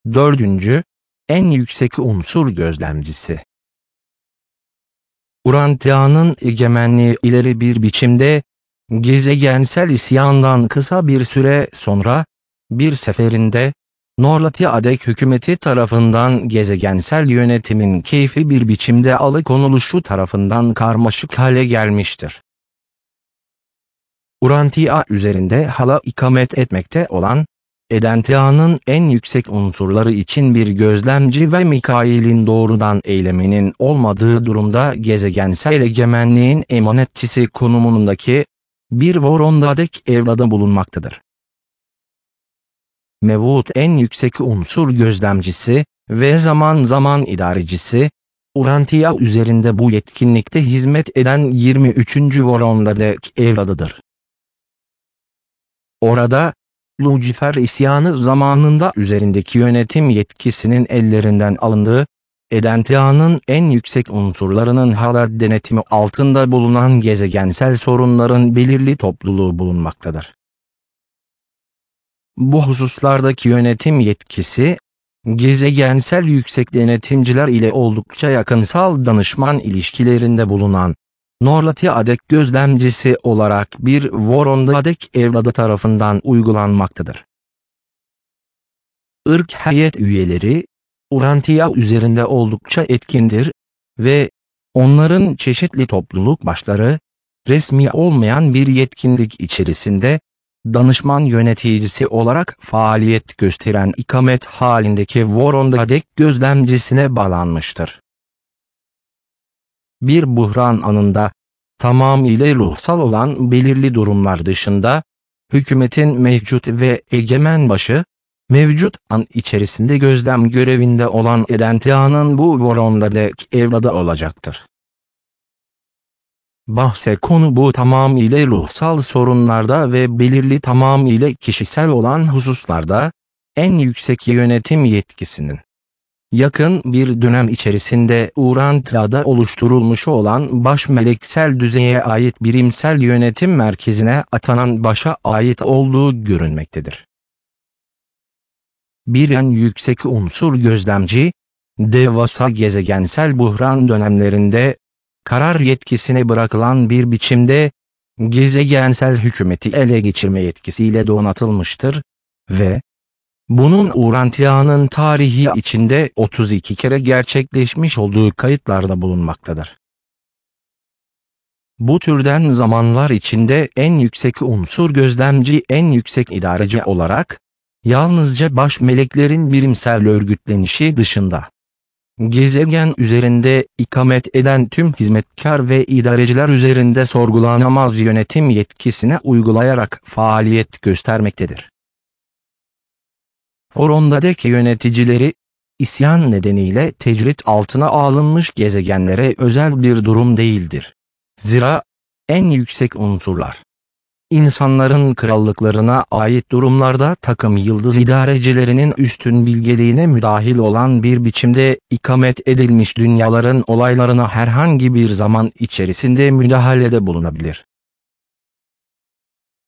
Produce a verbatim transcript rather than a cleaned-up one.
Dördüncü, en yüksek unsur gözlemcisi. Urantia'nın egemenliği ileri bir biçimde, gezegensel isyandan kısa bir süre sonra, bir seferinde, Norlatiadek hükümeti tarafından gezegensel yönetimin keyfi bir biçimde alıkonuluşu tarafından karmaşık hale gelmiştir. Urantia üzerinde hala ikamet etmekte olan, Edentea'nın en yüksek unsurları için bir gözlemci ve Mikail'in doğrudan eyleminin olmadığı durumda gezegensel egemenliğin emanetçisi konumundaki bir Vorondadek evladı bulunmaktadır. Mevut en yüksek unsur gözlemcisi ve zaman zaman idarecisi, Urantia üzerinde bu yetkinlikte hizmet eden yirmi üçüncü Vorondadek evladıdır. Orada, Lucifer isyanı zamanında üzerindeki yönetim yetkisinin ellerinden alındığı, Edentea'nın en yüksek unsurlarının hala denetimi altında bulunan gezegensel sorunların belirli topluluğu bulunmaktadır. Bu hususlardaki yönetim yetkisi, gezegensel yüksek denetimciler ile oldukça yakınsal danışman ilişkilerinde bulunan, Norlatiadek gözlemcisi olarak bir Vorondadek evladı tarafından uygulanmaktadır. Irk heyet üyeleri, Urantia üzerinde oldukça etkindir ve onların çeşitli topluluk başları, resmi olmayan bir yetkinlik içerisinde, danışman yöneticisi olarak faaliyet gösteren ikamet halindeki Vorondadek gözlemcisine bağlanmıştır. Bir buhran anında, tamamıyla ruhsal olan belirli durumlar dışında, hükümetin mevcut ve egemen başı, mevcut an içerisinde gözlem görevinde olan Edentea'nın bu Vorondadek evladı olacaktır. Bahse konu bu tamamıyla ruhsal sorunlarda ve belirli tamamıyla kişisel olan hususlarda, en yüksek yönetim yetkisinin, yakın bir dönem içerisinde Urantia'da oluşturulmuş olan başmeleksel düzeye ait birimsel yönetim merkezine atanan başa ait olduğu görünmektedir. Bir en yüksek unsur gözlemci, devasa gezegensel buhran dönemlerinde, karar yetkisine bırakılan bir biçimde, gezegensel hükümeti ele geçirme yetkisiyle donatılmıştır ve bunun Urantia'nın tarihi içinde otuz iki kere gerçekleşmiş olduğu kayıtlarda bulunmaktadır. Bu türden zamanlar içinde en yüksek unsur gözlemci en yüksek idareci olarak, yalnızca baş meleklerin birimsel örgütlenişi dışında, gezegen üzerinde ikamet eden tüm hizmetkar ve idareciler üzerinde sorgulanamaz yönetim yetkisine uygulayarak faaliyet göstermektedir. Vorondadek yöneticileri, isyan nedeniyle tecrit altına alınmış gezegenlere özel bir durum değildir. Zira, en yüksek unsurlar, insanların krallıklarına ait durumlarda takım yıldız idarecilerinin üstün bilgeliğine müdahil olan bir biçimde ikamet edilmiş dünyaların olaylarına herhangi bir zaman içerisinde müdahalede bulunabilir.